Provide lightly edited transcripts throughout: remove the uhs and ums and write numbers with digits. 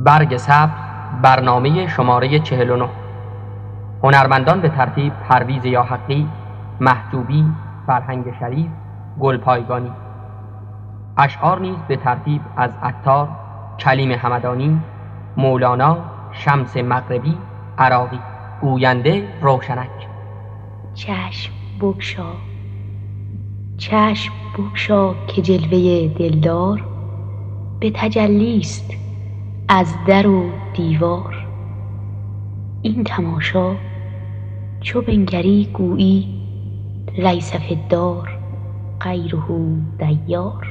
برگ سبز برنامه شماره 49. هنرمندان به ترتیب پرویز یاحقی، محجوبی، فرهنگ شریف، گلپایگانی. اشعار نیز به ترتیب از عطار، کلیم همدانی، مولانا، شمس مغربی، عراقی. گوینده روشنک. چشم بگشا، چشم بگشا که جلوه دلدار به تجلیست از در و دیوار. این تماشا چو بنگری گویی لیس فی الدار غیره دیار.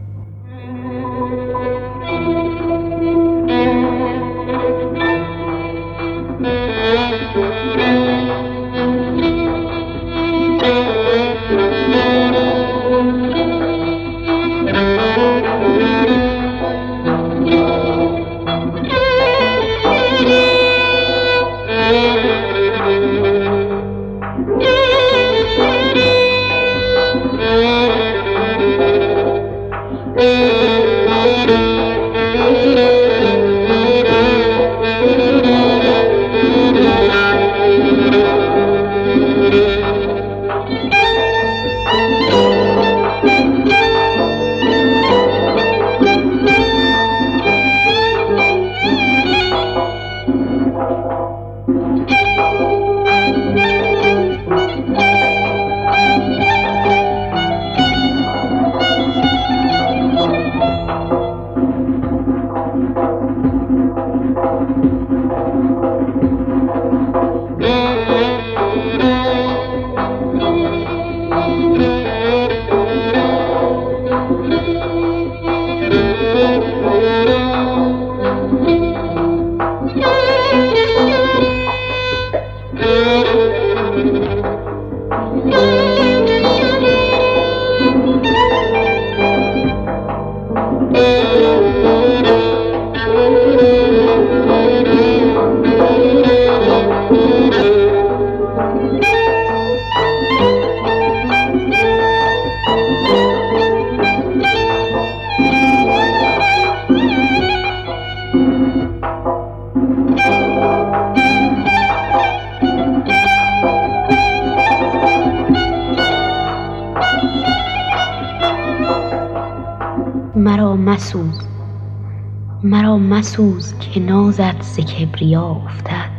مرا مسوز که نازت ز کبریا افتد.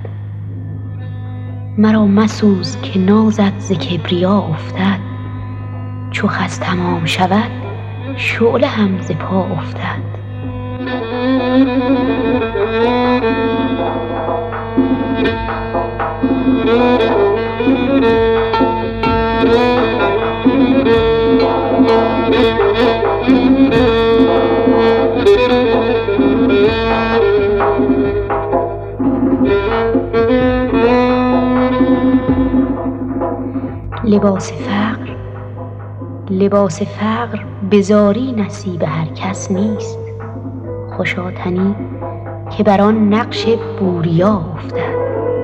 مرا مسوز که نازت ز کبریا افتد. چو خس تمام شود شعله هم ز پا افتد. لباس فقر به زاری نصیب هر کس نیست. خوشا تنی که بر آن نقش بوریا افتد.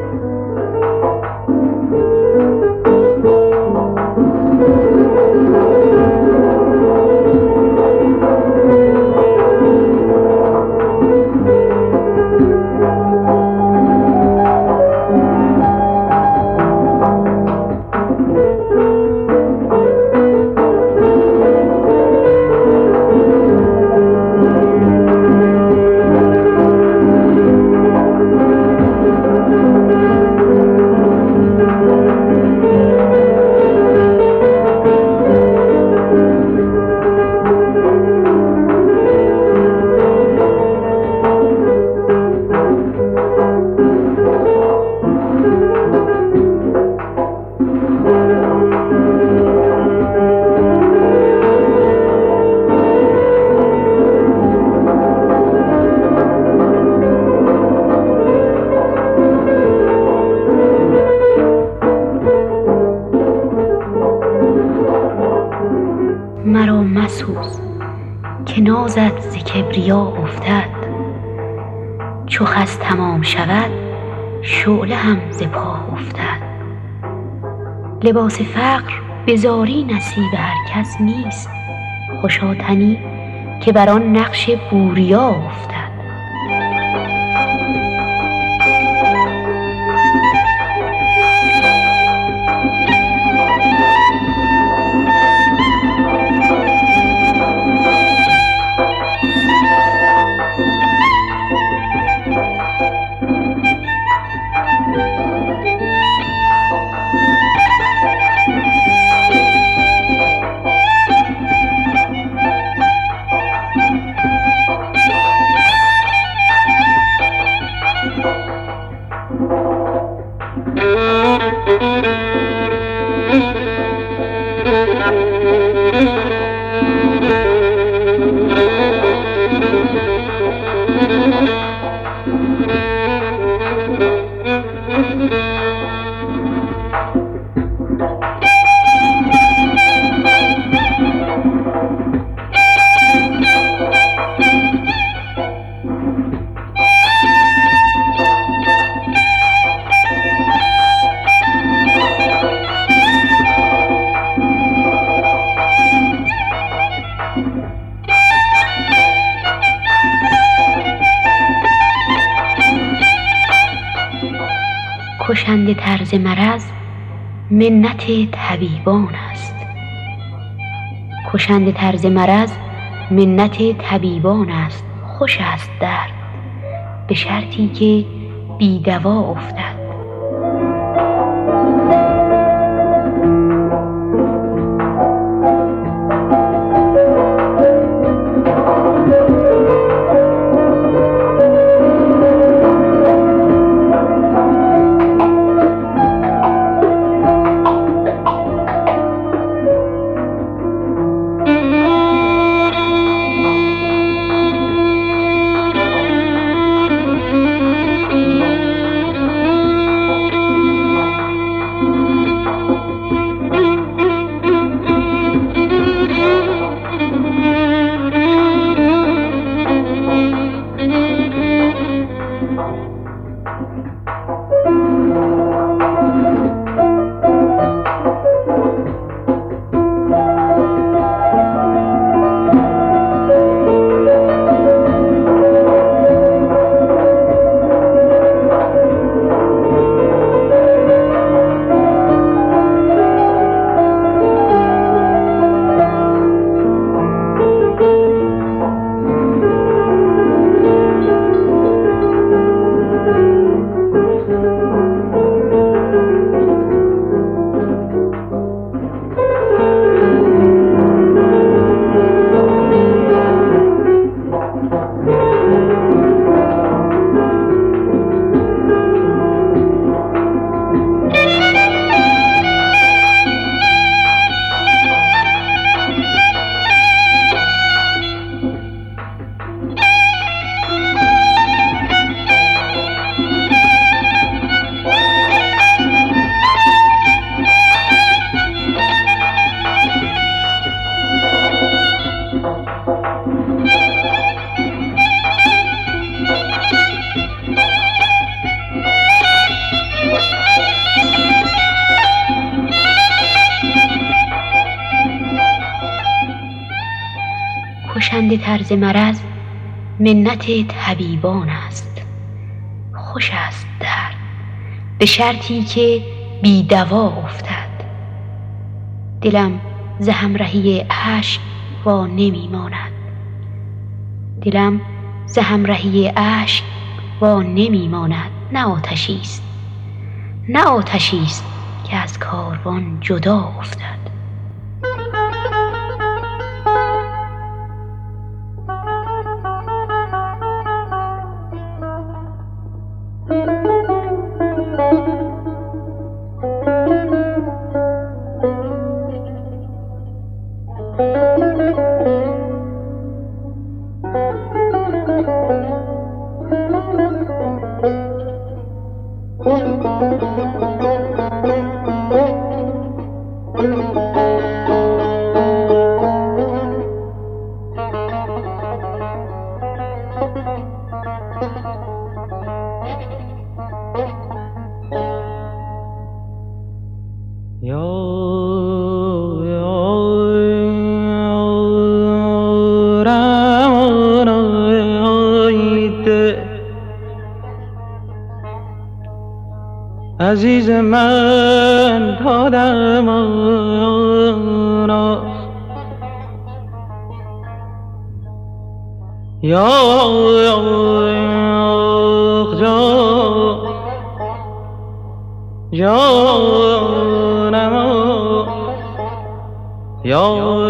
مرا مسوز که نازت ز کبریا افتد. چو خس تمام شود شعله هم ز پا افتد. لباس فقر به زاری نصیب هر کس نیست. خوشا تنی که بر آن نقش بوریا افتد. کشنده طرز مرض منت طبیبان است. کشنده طرز مرض منت طبیبان است. خوش است درد به شرطی که بی دوا افتد. کشنده طرز مرض منت طبیبان است. خوش است درد به شرطی که بی دوا افتد. دلم ز همرهی اشک وا نمی ماند. دلم ز همرهی اشک وا نمی ماند. نه آتشی است، نه آتشی است که از کاروان جدا افتد. عزیز من دادم آناست یا جانم یا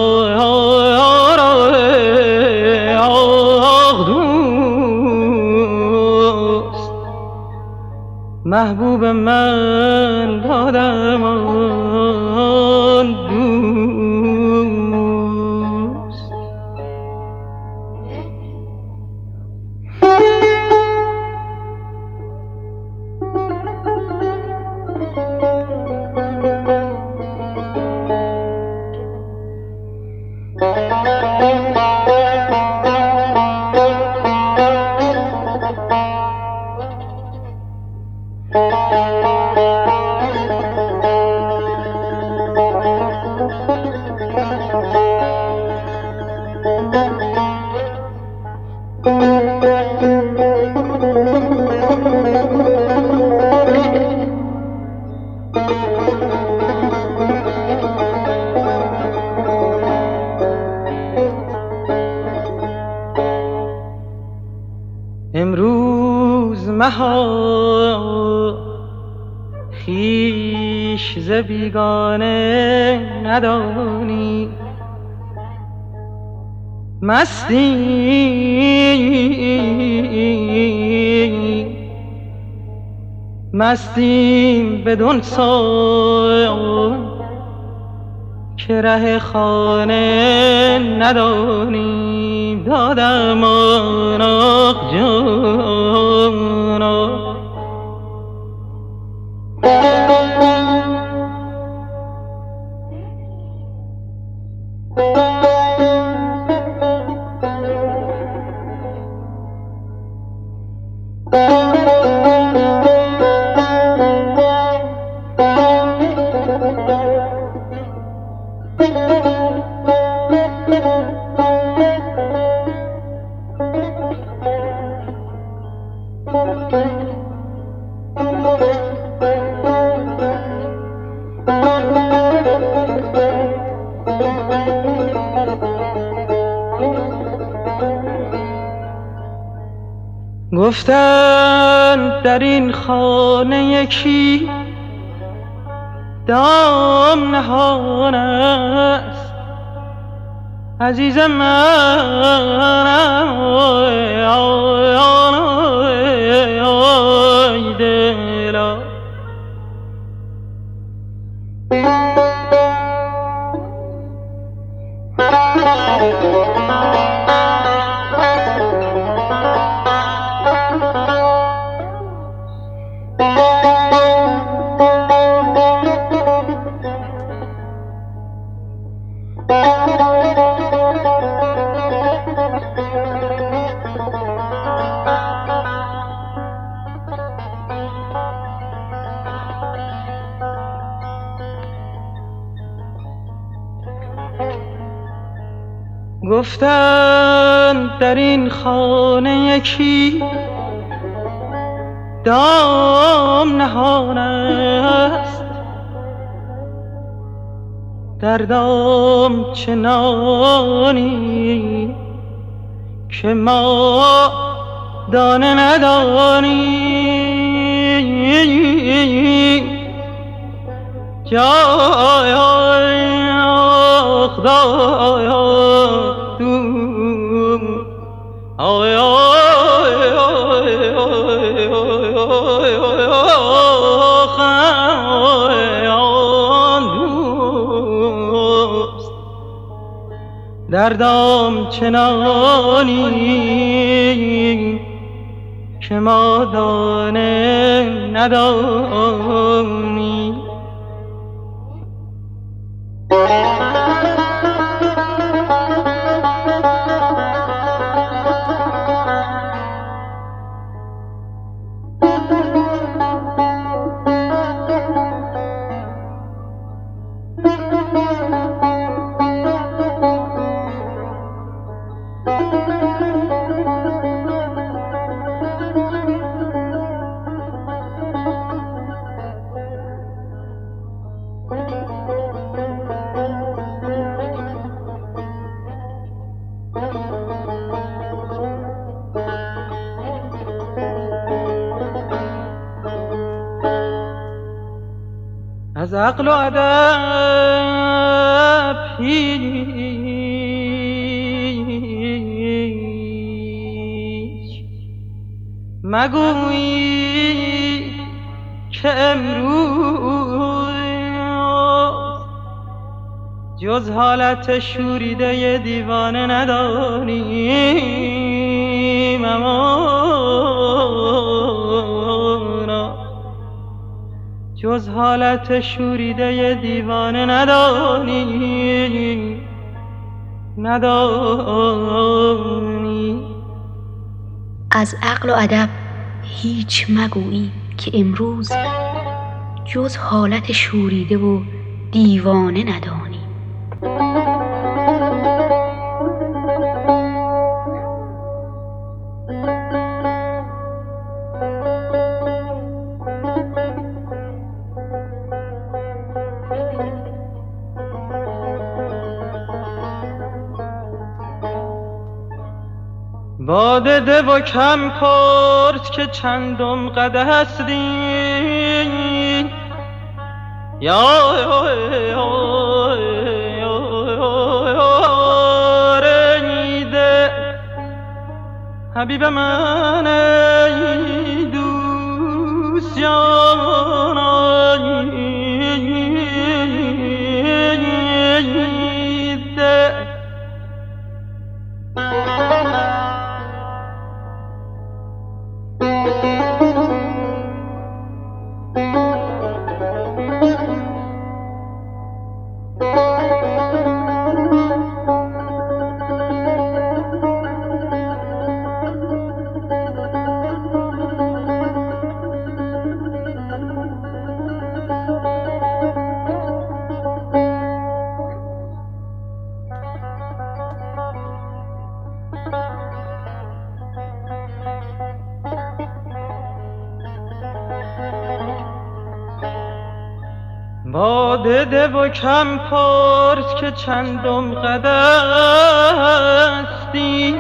محبوب من دادم آن دوست. امروز مها خویش ز بیگانه ندانی. مستیم بدون سان که ره خانه ندانیم. دادم آناق جانا گفتند در این خانه یکی دام نهان است. عزیز من دلا گفتند در این خانه یکی دام نهان است. در دام چنانی که ما دانه ندانیم. جای خدایا در دام چنانی که ما دانه ندانیم. از عقل و ادب هیچ مگویی که امروز جز حالت شوریده دیوانه ندانیم. امانا جز حالت شوریده دیوانه ندانیم. از عقل و ادب هیچ مگویی که امروز جز حالت شوریده و دیوانه ندانیم. باده ده و کم پرس که چندم قده هستی ریده حبیب من ای دوست جاناییده باده ده و کم پرس که چندم قدستی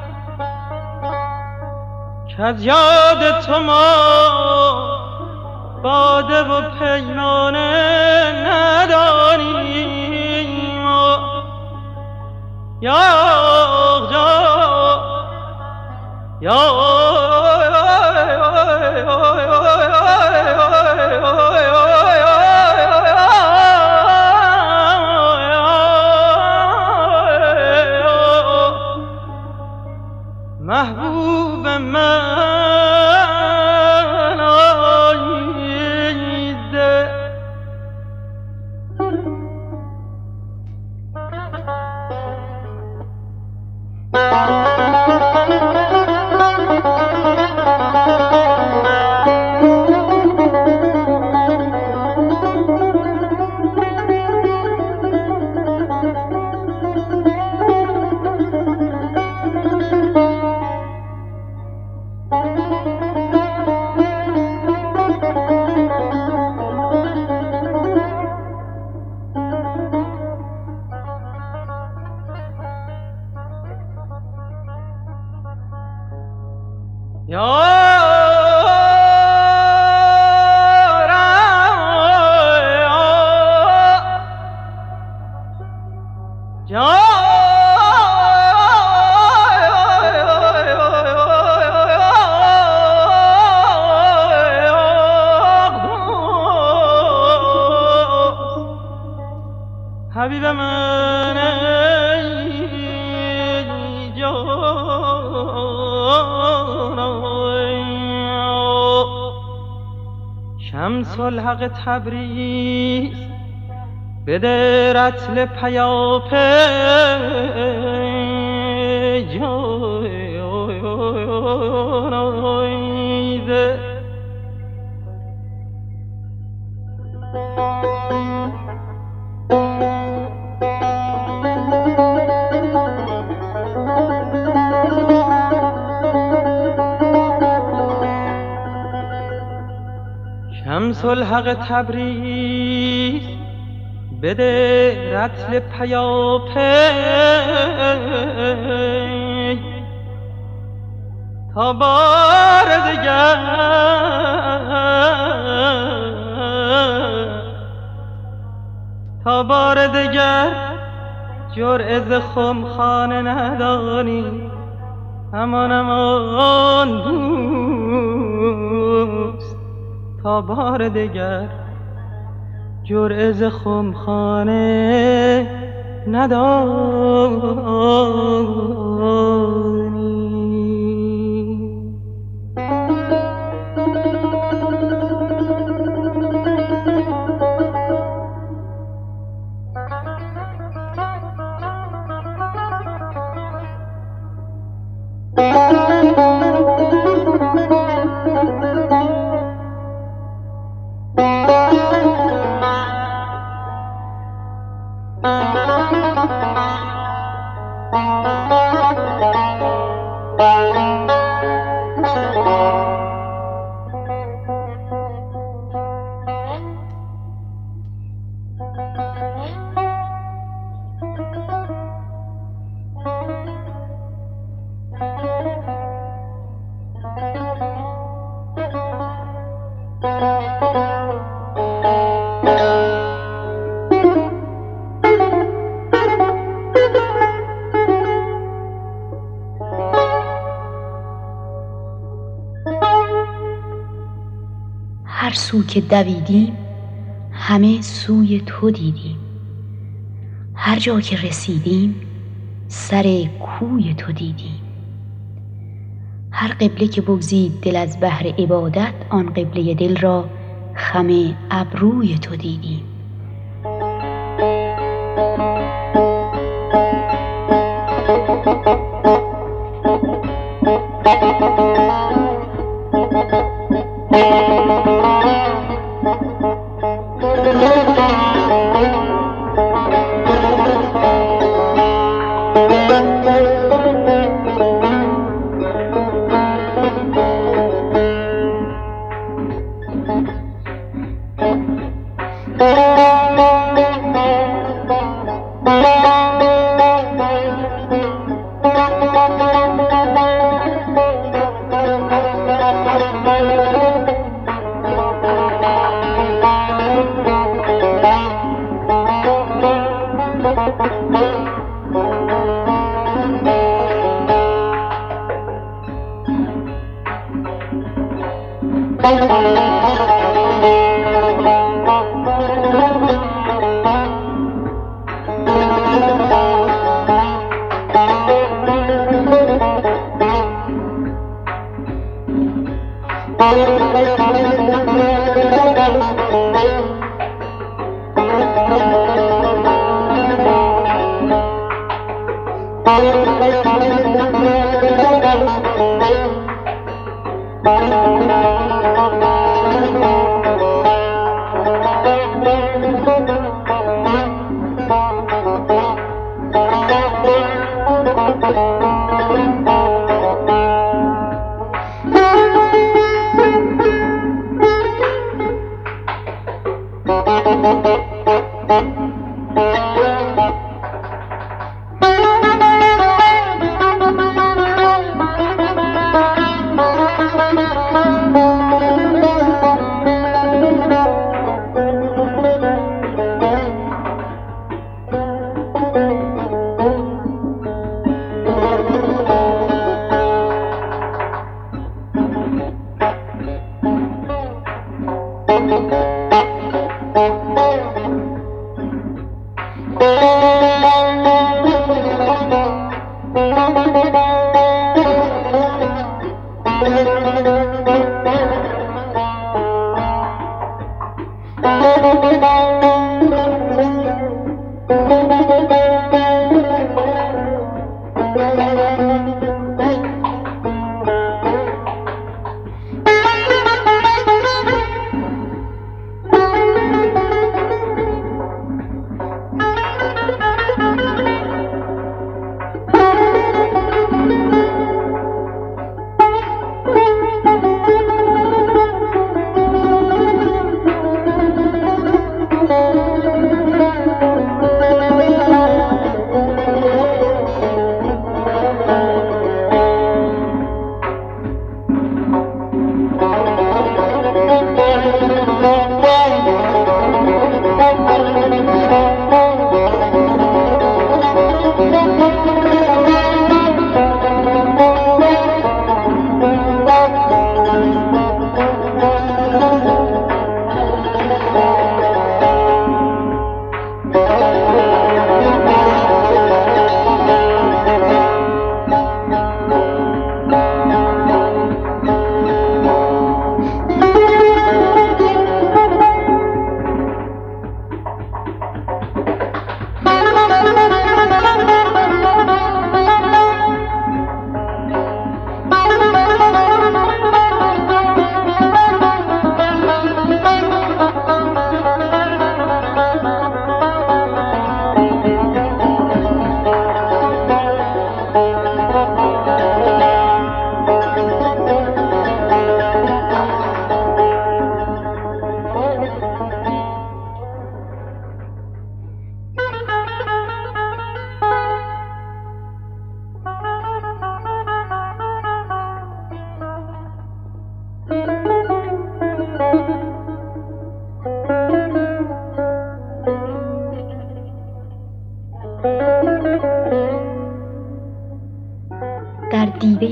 که از یاد تو ما باده و پیمانه نداریم یا محبوب من آیده حبیب من ای جانای شمس الحق تبریز بده رتل پیاپی جانایده شمس الحق تبریز بده رتل پیاپی تا بار دگر جرعه ز خمخانه ندانی همان دوست تا بار دگر جرعه ز خمخانه ندانی. هر سو که دویدیم همه سوی تو دیدیم، هر جا که رسیدیم سر کوی تو دیدیم. هر قبله که بگزید دل از بحر عبادت، آن قبله دل را خم ابروی تو دیدیم.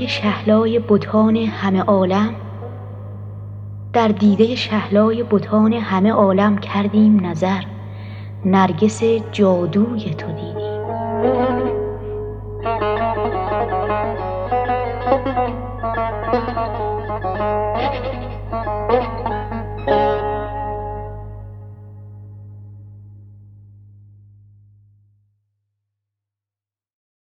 دیده شهلای بتان همه عالم، در دیده شهلای بتان همه عالم کردیم نظر، نرگس جادوی تو دیدیم.